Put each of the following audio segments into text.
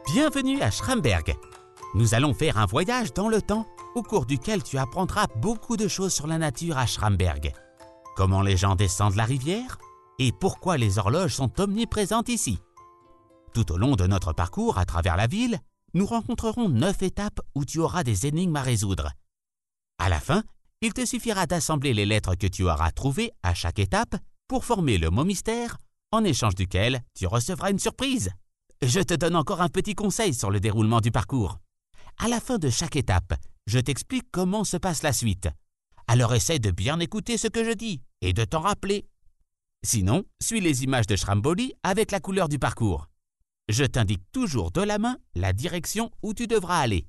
Bienvenue à Schramberg. Nous allons faire un voyage dans le temps au cours duquel tu apprendras beaucoup de choses sur la nature à Schramberg. Comment les gens descendent la rivière et pourquoi les horloges sont omniprésentes ici. Tout au long de notre parcours à travers la ville, nous rencontrerons 9 étapes où tu auras des énigmes à résoudre. À la fin, il te suffira d'assembler les lettres que tu auras trouvées à chaque étape pour former le mot mystère, en échange duquel tu recevras une surprise. Je te donne encore un petit conseil sur le déroulement du parcours. À la fin de chaque étape, je t'explique comment se passe la suite. Alors essaie de bien écouter ce que je dis et de t'en rappeler. Sinon, suis les images de Stromboli avec la couleur du parcours. Je t'indique toujours de la main la direction où tu devras aller.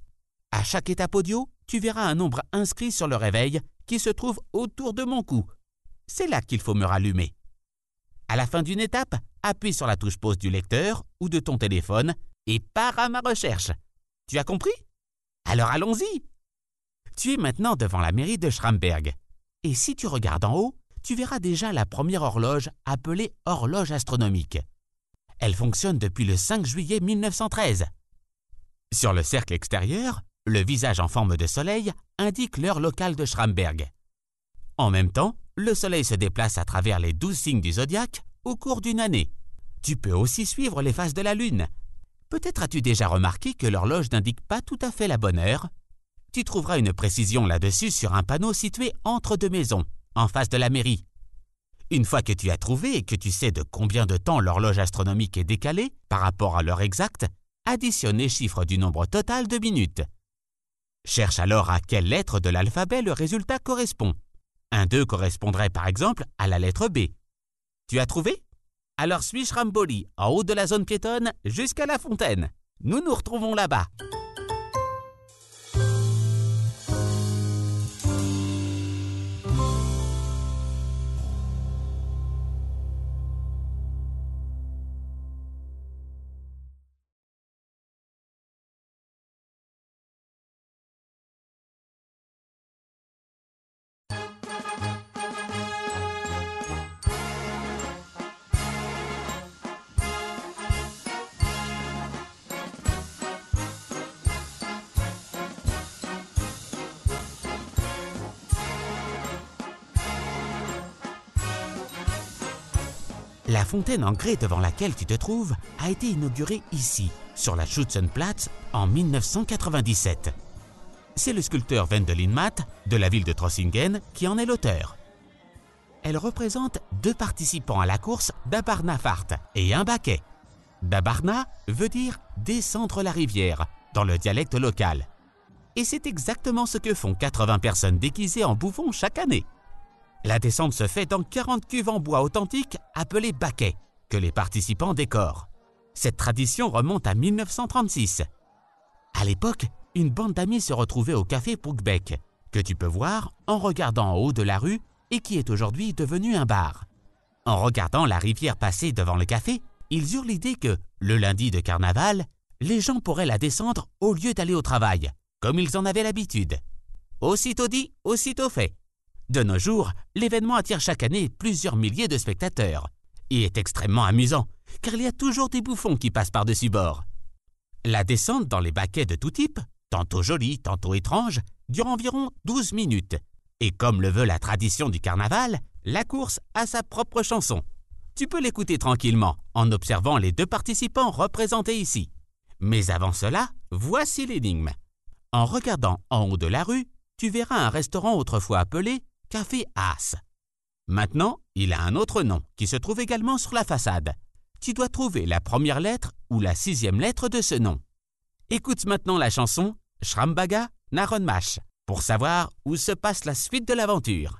À chaque étape audio, tu verras un nombre inscrit sur le réveil qui se trouve autour de mon cou. C'est là qu'il faut me rallumer. À la fin d'une étape, appuie sur la touche pause du lecteur ou de ton téléphone et pars à ma recherche. Tu as compris? Alors allons-y! Tu es maintenant devant la mairie de Schramberg. Et si tu regardes en haut, tu verras déjà la première horloge appelée horloge astronomique. Elle fonctionne depuis le 5 juillet 1913. Sur le cercle extérieur, le visage en forme de soleil indique l'heure locale de Schramberg. En même temps, le soleil se déplace à travers les 12 signes du zodiaque au cours d'une année. Tu peux aussi suivre les phases de la lune. Peut-être as-tu déjà remarqué que l'horloge n'indique pas tout à fait la bonne heure. Tu trouveras une précision là-dessus sur un panneau situé entre 2 maisons, en face de la mairie. Une fois que tu as trouvé et que tu sais de combien de temps l'horloge astronomique est décalée par rapport à l'heure exacte, additionne les chiffres du nombre total de minutes. Cherche alors à quelle lettre de l'alphabet le résultat correspond. Un 2 correspondrait par exemple à la lettre B. Tu as trouvé? Alors suis Stromboli en haut de la zone piétonne jusqu'à la fontaine. Nous nous retrouvons là-bas. La fontaine en grès devant laquelle tu te trouves a été inaugurée ici, sur la Schützenplatz, en 1997. C'est le sculpteur Wendelin Matt, de la ville de Trossingen, qui en est l'auteur. Elle représente 2 participants à la course d'Abarnafahrt et un baquet. D'Abarna veut dire « descendre la rivière » dans le dialecte local. Et c'est exactement ce que font 80 personnes déguisées en bouffons chaque année. La descente se fait dans 40 cuves en bois authentique appelées baquets, que les participants décorent. Cette tradition remonte à 1936. À l'époque, une bande d'amis se retrouvait au café Brookbeck, que tu peux voir en regardant en haut de la rue et qui est aujourd'hui devenu un bar. En regardant la rivière passer devant le café, ils eurent l'idée que, le lundi de carnaval, les gens pourraient la descendre au lieu d'aller au travail, comme ils en avaient l'habitude. Aussitôt dit, aussitôt fait. De nos jours, l'événement attire chaque année plusieurs milliers de spectateurs et est extrêmement amusant, car il y a toujours des bouffons qui passent par-dessus bord. La descente dans les baquets de tout type, tantôt jolie, tantôt étrange, dure environ 12 minutes. Et comme le veut la tradition du carnaval, la course a sa propre chanson. Tu peux l'écouter tranquillement en observant les 2 participants représentés ici. Mais avant cela, voici l'énigme. En regardant en haut de la rue, tu verras un restaurant autrefois appelé Café As. Maintenant, il a un autre nom qui se trouve également sur la façade. Tu dois trouver la première lettre ou la 6e lettre de ce nom. Écoute maintenant la chanson Schrambaga Naronmash pour savoir où se passe la suite de l'aventure.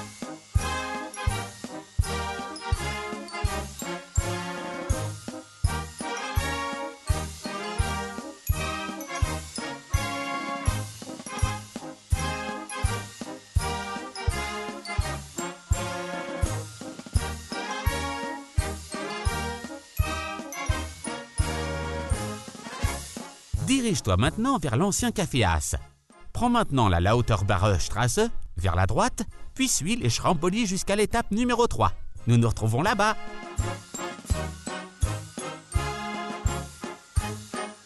Dirige-toi maintenant vers l'ancien café As. Prends maintenant la Lauterbacher Straße vers la droite, puis suis les Stromboli jusqu'à l'étape numéro 3. Nous nous retrouvons là-bas.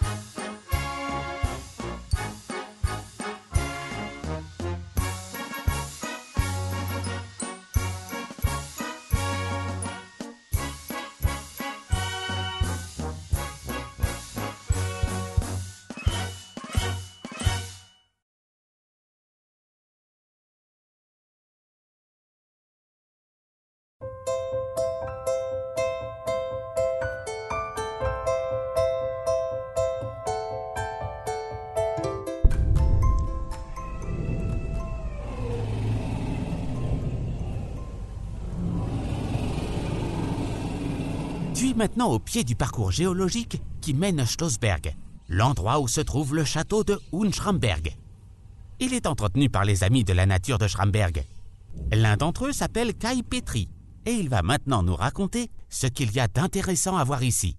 Tu es maintenant au pied du parcours géologique qui mène à Schlossberg, l'endroit où se trouve le château de Hohenschramberg. Il est entretenu par les amis de la nature de Schramberg. L'un d'entre eux s'appelle Kai Petri et il va maintenant nous raconter ce qu'il y a d'intéressant à voir ici.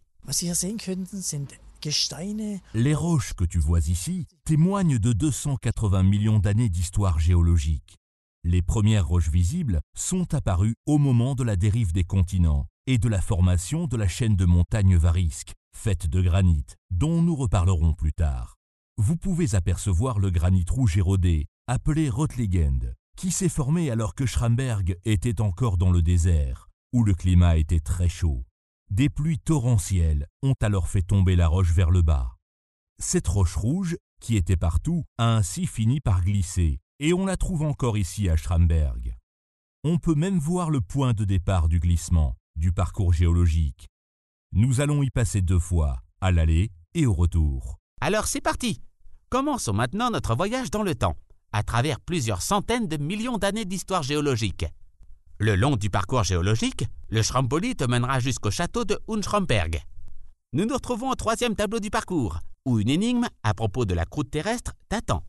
Les roches que tu vois ici témoignent de 280 millions d'années d'histoire géologique. Les premières roches visibles sont apparues au moment de la dérive des continents et de la formation de la chaîne de montagnes Varisk, faite de granit, dont nous reparlerons plus tard. Vous pouvez apercevoir le granit rouge érodé, appelé Rotliegend, qui s'est formé alors que Schramberg était encore dans le désert, où le climat était très chaud. Des pluies torrentielles ont alors fait tomber la roche vers le bas. Cette roche rouge, qui était partout, a ainsi fini par glisser, et on la trouve encore ici à Schramberg. On peut même voir le point de départ du glissement, du parcours géologique. Nous allons y passer 2 fois, à l'aller et au retour. Alors c'est parti! Commençons maintenant notre voyage dans le temps, à travers plusieurs centaines de millions d'années d'histoire géologique. Le long du parcours géologique, le Schrambolli te mènera jusqu'au château de Hohenschramberg. Nous nous retrouvons au 3e tableau du parcours, où une énigme à propos de la croûte terrestre t'attend.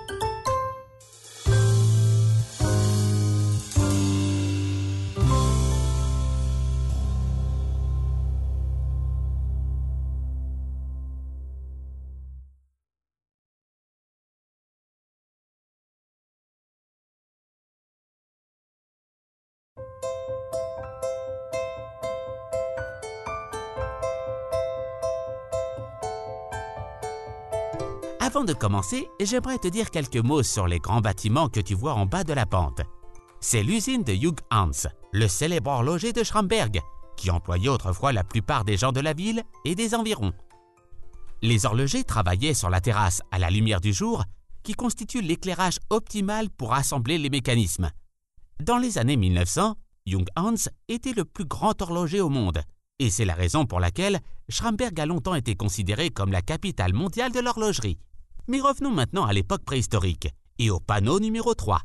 Avant de commencer, j'aimerais te dire quelques mots sur les grands bâtiments que tu vois en bas de la pente. C'est l'usine de Hugh Hans, le célèbre horloger de Schramberg, qui employait autrefois la plupart des gens de la ville et des environs. Les horlogers travaillaient sur la terrasse à la lumière du jour, qui constitue l'éclairage optimal pour assembler les mécanismes. Dans les années 1900, Hugh Hans était le plus grand horloger au monde, et c'est la raison pour laquelle Schramberg a longtemps été considéré comme la capitale mondiale de l'horlogerie. Mais revenons maintenant à l'époque préhistorique et au panneau numéro 3.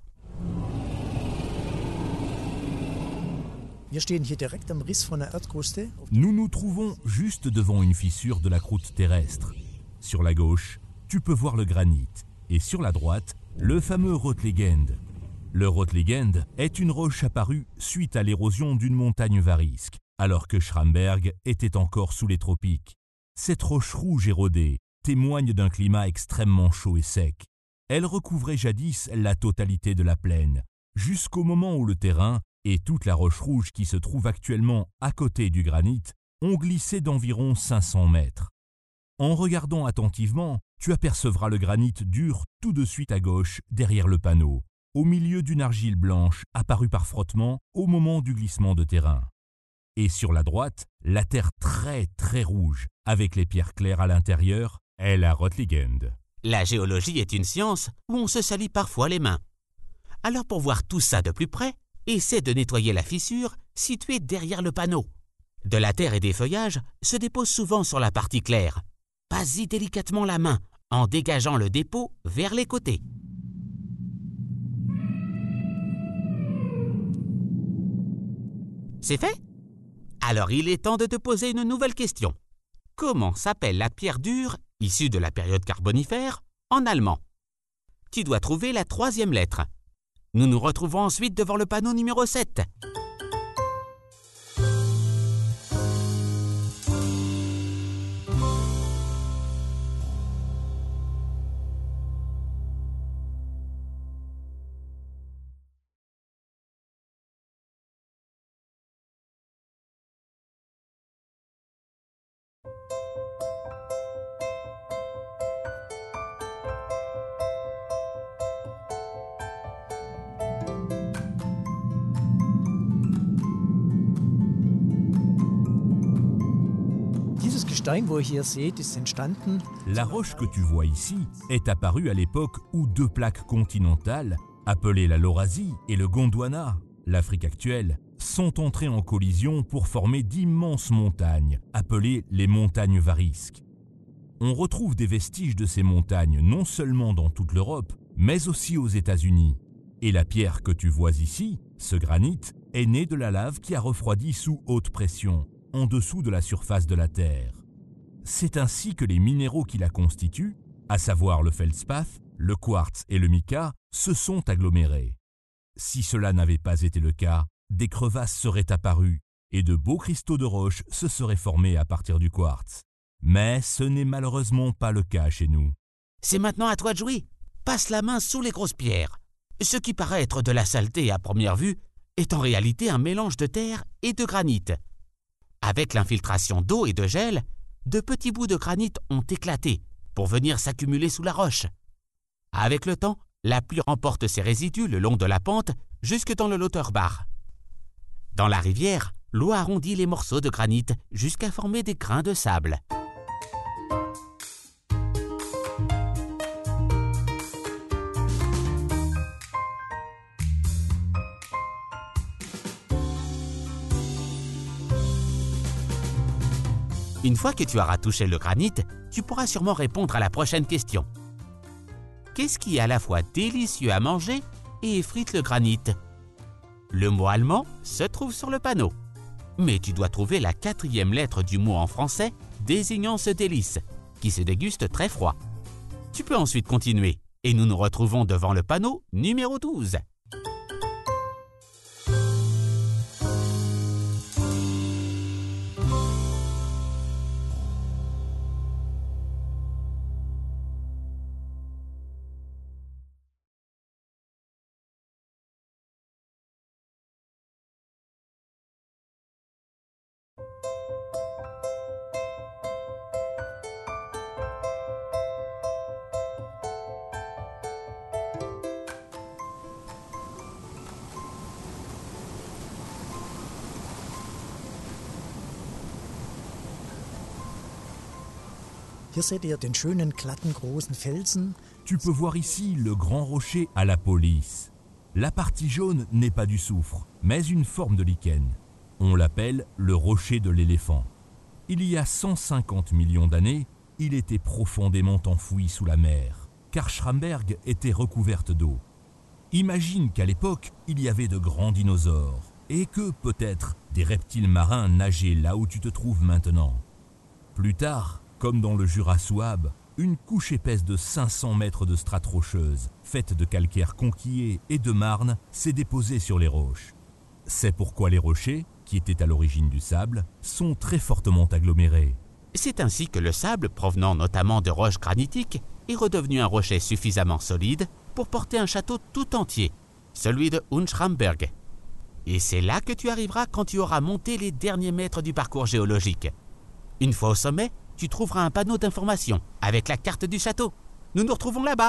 Nous nous trouvons juste devant une fissure de la croûte terrestre. Sur la gauche, tu peux voir le granit et sur la droite, le fameux Rotliegend. Le Rotliegend est une roche apparue suite à l'érosion d'une montagne Varisk, alors que Schramberg était encore sous les tropiques. Cette roche rouge érodée témoigne d'un climat extrêmement chaud et sec. Elle recouvrait jadis la totalité de la plaine, jusqu'au moment où le terrain et toute la roche rouge qui se trouve actuellement à côté du granit ont glissé d'environ 500 mètres. En regardant attentivement, tu apercevras le granit dur tout de suite à gauche derrière le panneau, au milieu d'une argile blanche apparue par frottement au moment du glissement de terrain. Et sur la droite, la terre très rouge, avec les pierres claires à l'intérieur, est la Rotliegend. La géologie est une science où on se salit parfois les mains. Alors pour voir tout ça de plus près, essaie de nettoyer la fissure située derrière le panneau. De la terre et des feuillages se déposent souvent sur la partie claire. Passe-y délicatement la main en dégageant le dépôt vers les côtés. C'est fait? Alors il est temps de te poser une nouvelle question. Comment s'appelle la pierre dure, issue de la période carbonifère, en allemand? Tu dois trouver la 3e lettre. Nous nous retrouvons ensuite devant le panneau numéro 7. La roche que tu vois ici est apparue à l'époque où 2 plaques continentales, appelées la Laurasie et le Gondwana, l'Afrique actuelle, sont entrées en collision pour former d'immenses montagnes, appelées les montagnes Varisk. On retrouve des vestiges de ces montagnes non seulement dans toute l'Europe, mais aussi aux États-Unis. Et la pierre que tu vois ici, ce granit, est né de la lave qui a refroidi sous haute pression, en dessous de la surface de la Terre. C'est ainsi que les minéraux qui la constituent, à savoir le feldspath, le quartz et le mica, se sont agglomérés. Si cela n'avait pas été le cas, des crevasses seraient apparues et de beaux cristaux de roche se seraient formés à partir du quartz. Mais ce n'est malheureusement pas le cas chez nous. C'est maintenant à toi de jouer. Passe la main sous les grosses pierres. Ce qui paraît être de la saleté à première vue est en réalité un mélange de terre et de granit. Avec l'infiltration d'eau et de gel, de petits bouts de granit ont éclaté pour venir s'accumuler sous la roche. Avec le temps, la pluie remporte ces résidus le long de la pente jusque dans le Lauterbach. Dans la rivière, l'eau arrondit les morceaux de granit jusqu'à former des grains de sable. Une fois que tu auras touché le granit, tu pourras sûrement répondre à la prochaine question. Qu'est-ce qui est à la fois délicieux à manger et effrite le granit? Le mot allemand se trouve sur le panneau. Mais tu dois trouver la 4e lettre du mot en français désignant ce délice, qui se déguste très froid. Tu peux ensuite continuer et nous nous retrouvons devant le panneau numéro 12. Hier seht ihr den schönen, glatten, großen Felsen. Tu peux voir ici le grand rocher à la police. La partie jaune n'est pas du soufre, mais une forme de lichen. On l'appelle le rocher de l'éléphant. Il y a 150 millions d'années, il était profondément enfoui sous la mer, car Schramberg était recouverte d'eau. Imagine qu'à l'époque, il y avait de grands dinosaures, et que, peut-être, des reptiles marins nageaient là où tu te trouves maintenant. Plus tard, comme dans le Jura souabe, une couche épaisse de 500 mètres de strates rocheuses, faite de calcaire conquillé et de marne, s'est déposée sur les roches. C'est pourquoi les rochers, qui étaient à l'origine du sable, sont très fortement agglomérés. C'est ainsi que le sable, provenant notamment de roches granitiques, est redevenu un rocher suffisamment solide pour porter un château tout entier, celui de Unschramberg. Et c'est là que tu arriveras quand tu auras monté les derniers mètres du parcours géologique. Une fois au sommet, tu trouveras un panneau d'information avec la carte du château. Nous nous retrouvons là-bas.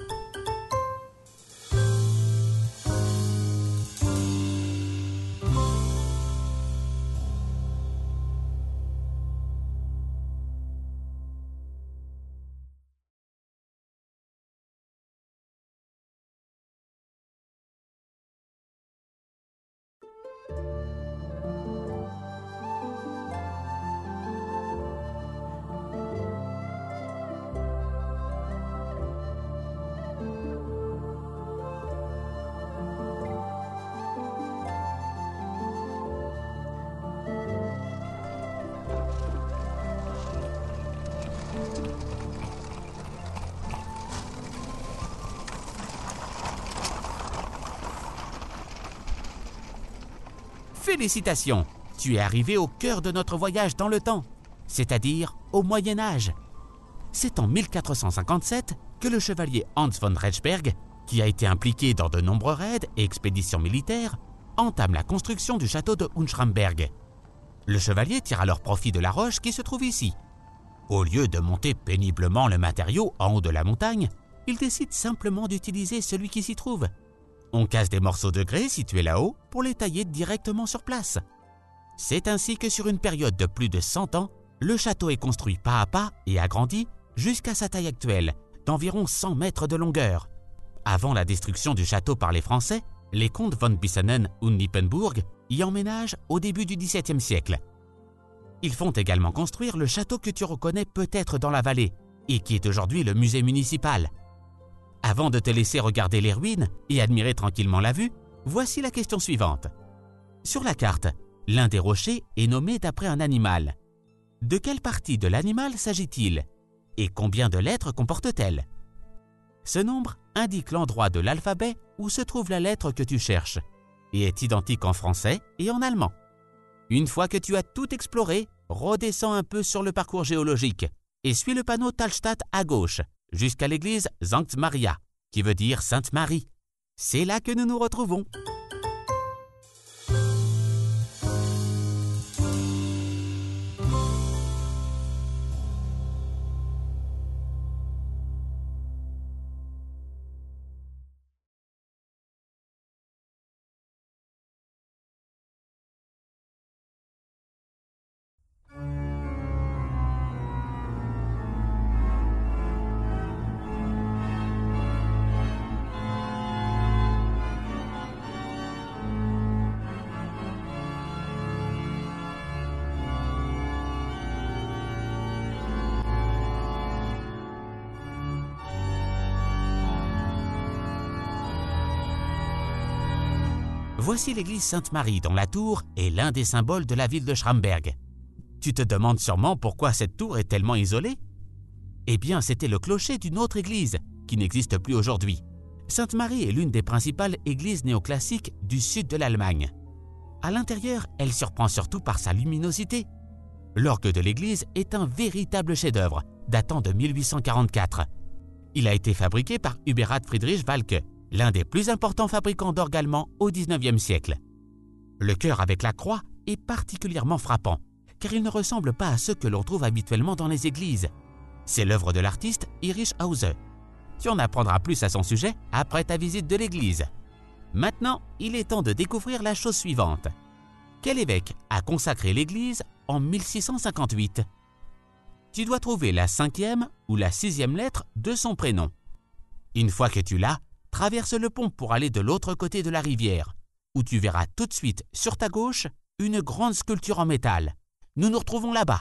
Félicitations, tu es arrivé au cœur de notre voyage dans le temps, c'est-à-dire au Moyen-Âge. C'est en 1457 que le chevalier Hans von Rechberg, qui a été impliqué dans de nombreux raids et expéditions militaires, entame la construction du château de Unschramberg. Le chevalier tire alors profit de la roche qui se trouve ici. Au lieu de monter péniblement le matériau en haut de la montagne, il décide simplement d'utiliser celui qui s'y trouve. On casse des morceaux de grès situés là-haut pour les tailler directement sur place. C'est ainsi que sur une période de plus de 100 ans, le château est construit pas à pas et agrandi jusqu'à sa taille actuelle, d'environ 100 mètres de longueur. Avant la destruction du château par les Français, les comtes von Bissenen und Nippenburg y emménagent au début du XVIIe siècle. Ils font également construire le château que tu reconnais peut-être dans la vallée et qui est aujourd'hui le musée municipal. Avant de te laisser regarder les ruines et admirer tranquillement la vue, voici la question suivante. Sur la carte, L'un des rochers est nommé d'après un animal. De quelle partie de l'animal s'agit-il? Et combien de lettres comporte-t-elle? Ce nombre indique l'endroit de l'alphabet où se trouve la lettre que tu cherches et est identique en français et en allemand. Une fois que tu as tout exploré, redescends un peu sur le parcours géologique et suis le panneau Talstadt à gauche jusqu'à l'église Sankt Maria, qui veut dire Sainte Marie. C'est là que nous nous retrouvons. Voici l'église Sainte-Marie dont la tour est l'un des symboles de la ville de Schramberg. Tu te demandes sûrement pourquoi cette tour est tellement isolée? Eh bien, c'était le clocher d'une autre église qui n'existe plus aujourd'hui. Sainte-Marie est l'une des principales églises néoclassiques du sud de l'Allemagne. À l'intérieur, elle surprend surtout par sa luminosité. L'orgue de l'église est un véritable chef-d'œuvre datant de 1844. Il a été fabriqué par Eberhard Friedrich Walke, l'un des plus importants fabricants d'orgues allemands au XIXe siècle. Le chœur avec la croix est particulièrement frappant, car il ne ressemble pas à ceux que l'on trouve habituellement dans les églises. C'est l'œuvre de l'artiste Erich Hause. Tu en apprendras plus à son sujet après ta visite de l'église. Maintenant, il est temps de découvrir la chose suivante. Quel évêque a consacré l'église en 1658? Tu dois trouver la 5e ou la 6e lettre de son prénom. Une fois que tu l'as, traverse le pont pour aller de l'autre côté de la rivière, où tu verras tout de suite, sur ta gauche, une grande sculpture en métal. Nous nous retrouvons là-bas.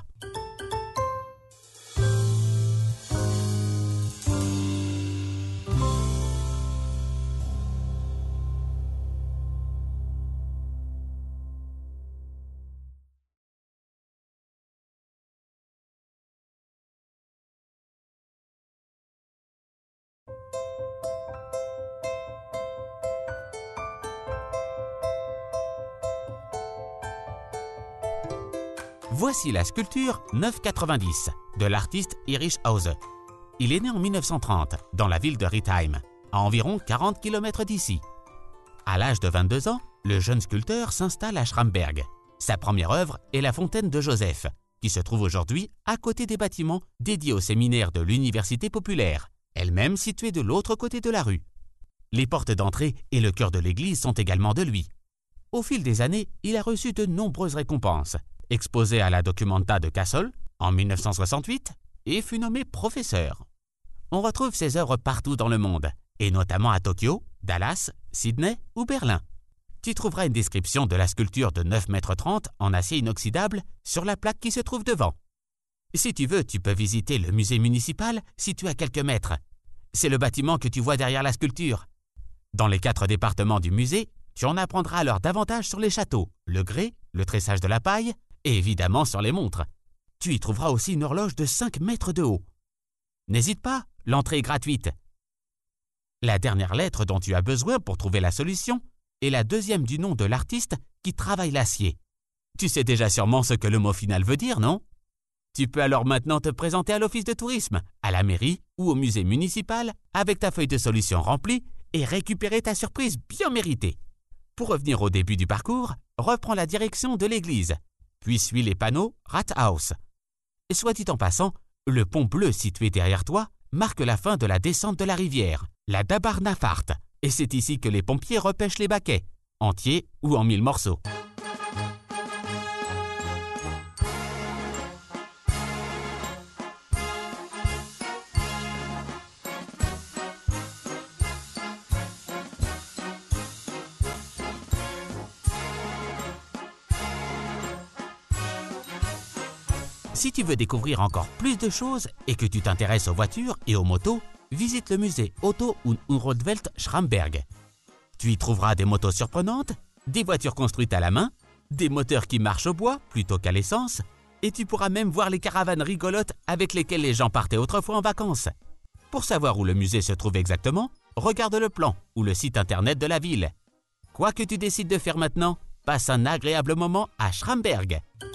Voici la sculpture 990 de l'artiste Erich Hause. Il est né en 1930 dans la ville de Riedheim, à environ 40 km d'ici. À l'âge de 22 ans, le jeune sculpteur s'installe à Schramberg. Sa première œuvre est la fontaine de Joseph, qui se trouve aujourd'hui à côté des bâtiments dédiés au séminaire de l'Université populaire, elle-même située de l'autre côté de la rue. Les portes d'entrée et le cœur de l'église sont également de lui. Au fil des années, il a reçu de nombreuses récompenses. Exposé à la Documenta de Kassel en 1968 et fut nommé professeur. On retrouve ses œuvres partout dans le monde, et notamment à Tokyo, Dallas, Sydney ou Berlin. Tu trouveras une description de la sculpture de 9,30 m en acier inoxydable sur la plaque qui se trouve devant. Si tu veux, tu peux visiter le musée municipal situé à quelques mètres. C'est le bâtiment que tu vois derrière la sculpture. Dans les 4 départements du musée, tu en apprendras alors davantage sur les châteaux, le grès, le tressage de la paille, et évidemment sur les montres. Tu y trouveras aussi une horloge de 5 mètres de haut. N'hésite pas, l'entrée est gratuite. La dernière lettre dont tu as besoin pour trouver la solution est la 2e du nom de l'artiste qui travaille l'acier. Tu sais déjà sûrement ce que le mot final veut dire, non? Tu peux alors maintenant te présenter à l'office de tourisme, à la mairie ou au musée municipal avec ta feuille de solution remplie et récupérer ta surprise bien méritée. Pour revenir au début du parcours, reprends la direction de l'église. Puis suis les panneaux Rathaus. Soit dit en passant, le pont bleu situé derrière toi marque la fin de la descente de la rivière, la Dabarnafart, et c'est ici que les pompiers repêchent les baquets, entiers ou en 1000 morceaux. Si tu veux découvrir encore plus de choses et que tu t'intéresses aux voitures et aux motos, visite le musée Auto- und Umweltwelt Schramberg. Tu y trouveras des motos surprenantes, des voitures construites à la main, des moteurs qui marchent au bois plutôt qu'à l'essence, et tu pourras même voir les caravanes rigolotes avec lesquelles les gens partaient autrefois en vacances. Pour savoir où le musée se trouve exactement, regarde le plan ou le site internet de la ville. Quoi que tu décides de faire maintenant, passe un agréable moment à Schramberg.